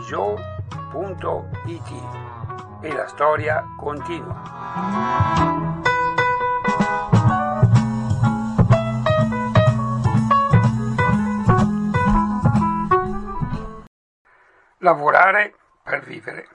www.joe.it e la storia continua. Lavorare per vivere.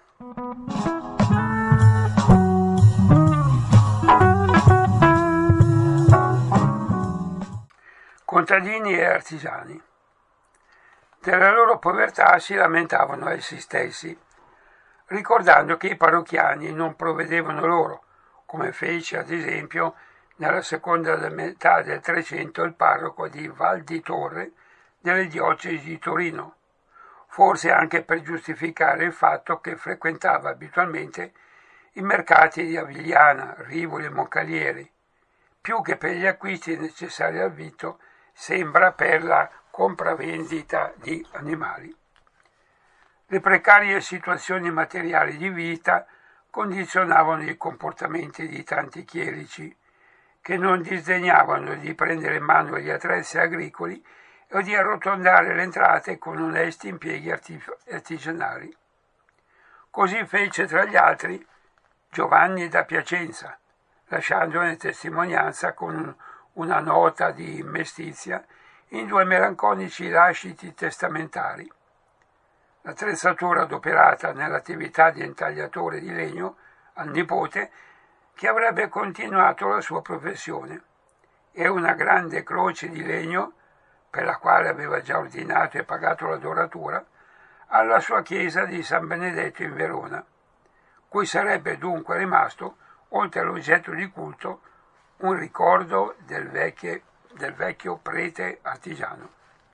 Contadini e artigiani. Della loro povertà si lamentavano essi stessi, ricordando che i parrocchiani non provvedevano loro, come fece ad esempio nella seconda metà del Trecento il parroco di Val di Torre delle diocesi di Torino, forse anche per giustificare il fatto che frequentava abitualmente i mercati di Avigliana, Rivoli e Moncalieri, più che per gli acquisti necessari al vitto, sembra per la compravendita di animali. Le precarie situazioni materiali di vita condizionavano i comportamenti di tanti chierici, che non disdegnavano di prendere in mano gli attrezzi agricoli o di arrotondare le entrate con onesti impieghi artigianali. Così fece tra gli altri Giovanni da Piacenza, lasciandone testimonianza con una nota di mestizia in 2 melanconici lasciti testamentari. L'attrezzatura adoperata nell'attività di intagliatore di legno al nipote, che avrebbe continuato la sua professione, e una grande croce di legno, per la quale aveva già ordinato e pagato la doratura, alla sua chiesa di San Benedetto in Verona, cui sarebbe dunque rimasto, oltre all'oggetto di culto, un ricordo del vecchio prete artigiano.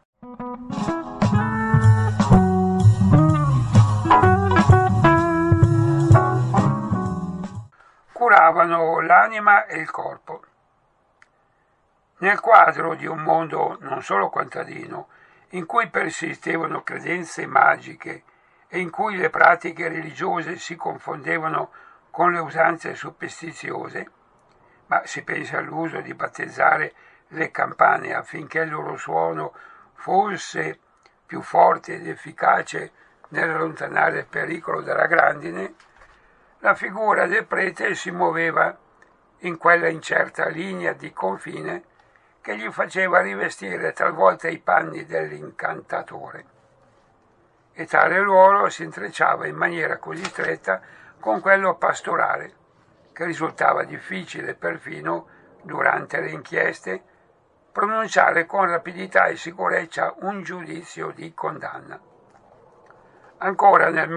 Curavano l'anima e il corpo. Nel quadro di un mondo non solo contadino, in cui persistevano credenze magiche e in cui le pratiche religiose si confondevano con le usanze superstiziose, ma si pensa all'uso di battezzare le campane affinché il loro suono fosse più forte ed efficace nell'allontanare il pericolo dalla grandine, la figura del prete si muoveva in quella incerta linea di confine che gli faceva rivestire talvolta i panni dell'incantatore. E tale ruolo si intrecciava in maniera così stretta con quello pastorale, che risultava difficile perfino, durante le inchieste, pronunciare con rapidità e sicurezza un giudizio di condanna. Ancora nel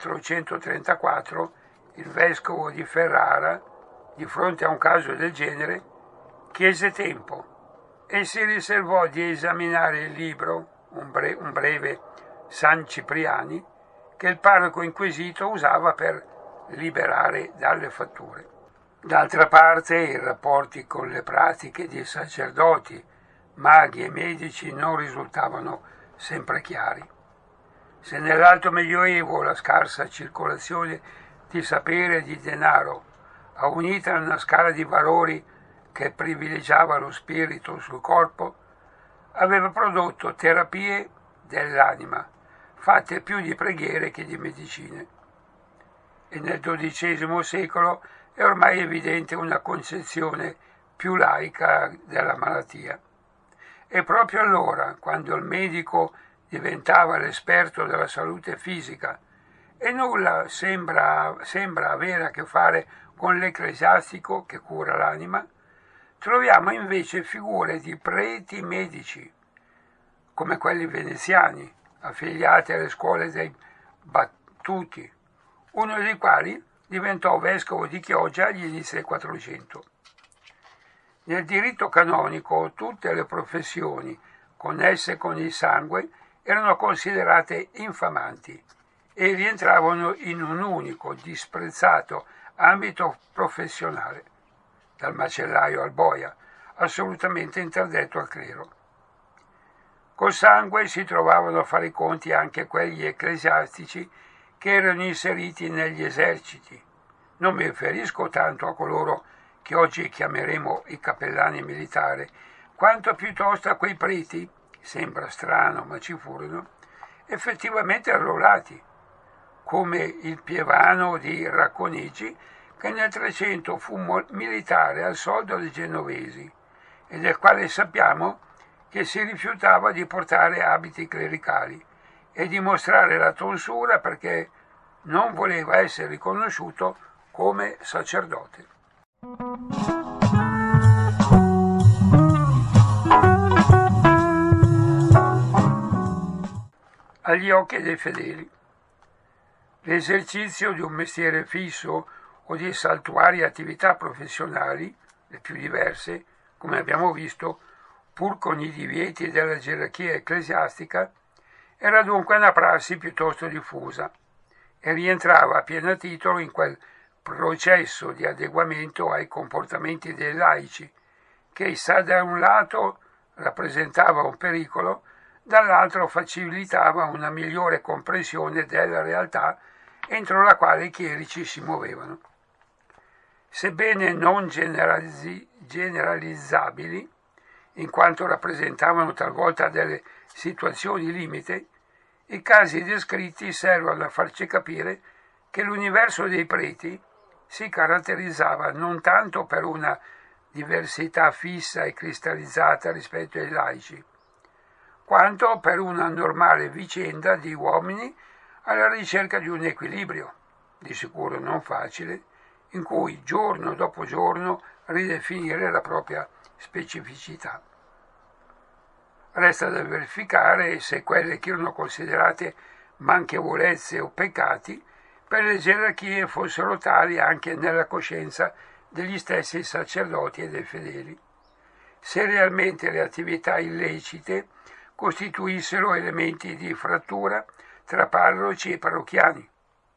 1434 il vescovo di Ferrara, di fronte a un caso del genere, chiese tempo e si riservò di esaminare il libro, un breve San Cipriani, che il parroco inquisito usava per liberare dalle fatture. D'altra parte, i rapporti con le pratiche di sacerdoti, maghi e medici non risultavano sempre chiari. Se nell'Alto Medioevo la scarsa circolazione di sapere e di denaro, unita a una scala di valori che privilegiava lo spirito sul corpo, aveva prodotto terapie dell'anima, fatte più di preghiere che di medicine. E nel XII secolo è ormai evidente una concezione più laica della malattia. E proprio allora, quando il medico diventava l'esperto della salute fisica e nulla sembra avere a che fare con l'ecclesiastico che cura l'anima, troviamo invece figure di preti medici, come quelli veneziani, affiliati alle scuole dei Battuti, uno dei quali diventò vescovo di Chioggia agli inizi del 400. Nel diritto canonico tutte le professioni connesse con il sangue erano considerate infamanti e rientravano in un unico, disprezzato ambito professionale, dal macellaio al boia, assolutamente interdetto al clero. Col sangue si trovavano a fare i conti anche quegli ecclesiastici che erano inseriti negli eserciti. Non mi riferisco tanto a coloro che oggi chiameremo i cappellani militari, quanto piuttosto a quei preti, sembra strano ma ci furono, effettivamente arruolati, come il Pievano di Racconigi, che nel 300 fu militare al soldo dei genovesi e del quale sappiamo che si rifiutava di portare abiti clericali e di mostrare la tonsura perché non voleva essere riconosciuto come sacerdote. Agli occhi dei fedeli. L'esercizio di un mestiere fisso o di saltuarie attività professionali, le più diverse, come abbiamo visto, pur con i divieti della gerarchia ecclesiastica, era dunque una prassi piuttosto diffusa e rientrava a pieno titolo in quel processo di adeguamento ai comportamenti dei laici, che sa da un lato rappresentava un pericolo, dall'altro facilitava una migliore comprensione della realtà entro la quale i chierici si muovevano. Sebbene non generalizzabili, in quanto rappresentavano talvolta delle situazioni limite, i casi descritti servono a farci capire che l'universo dei preti si caratterizzava non tanto per una diversità fissa e cristallizzata rispetto ai laici, quanto per una normale vicenda di uomini alla ricerca di un equilibrio, di sicuro non facile, in cui giorno dopo giorno ridefinire la propria specificità. Resta da verificare se quelle che erano considerate manchevolezze o peccati per le gerarchie fossero tali anche nella coscienza degli stessi sacerdoti e dei fedeli, se realmente le attività illecite costituissero elementi di frattura tra parroci e parrocchiani.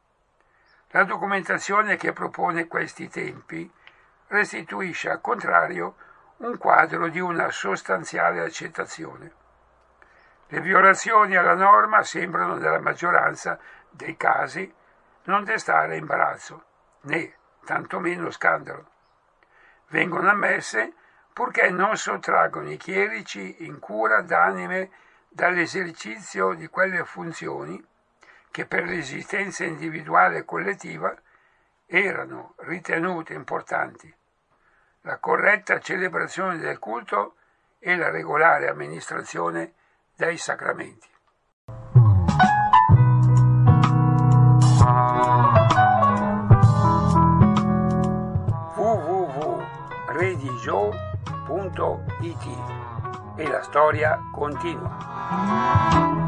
La documentazione che propone questi tempi restituisce al contrario un quadro di una sostanziale accettazione. Le violazioni alla norma sembrano nella maggioranza dei casi non destare imbarazzo, né tantomeno scandalo. Vengono ammesse purché non sottraggono i chierici in cura d'anime dall'esercizio di quelle funzioni che per l'esistenza individuale e collettiva erano ritenute importanti: la corretta celebrazione del culto e la regolare amministrazione dei sacramenti. www.redigio.it e la storia continua.